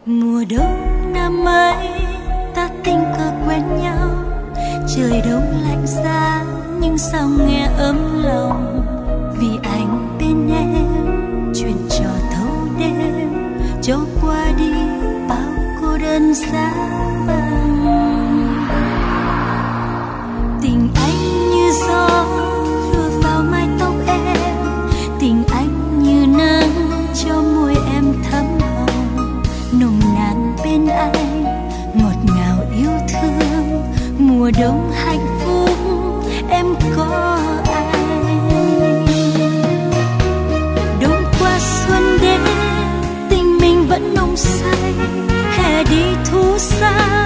Mùa đông năm ấy ta tình cờ quen nhau, trời đông lạnh giá nhưng sao nghe ấm lòng. Vì anh bên em chuyện trò thâu đêm, cho qua đi bao cô đơn giá vàng. Tình anh như gió lùa vào mái tóc em, tình anh như nắng cho môi em thắm hồng. Nồng nàn bên anh ngọt ngào yêu thương, mùa đông hạnh phúc em có anh. Đông qua xuân đến tình mình vẫn nồng say, hè đi thu xa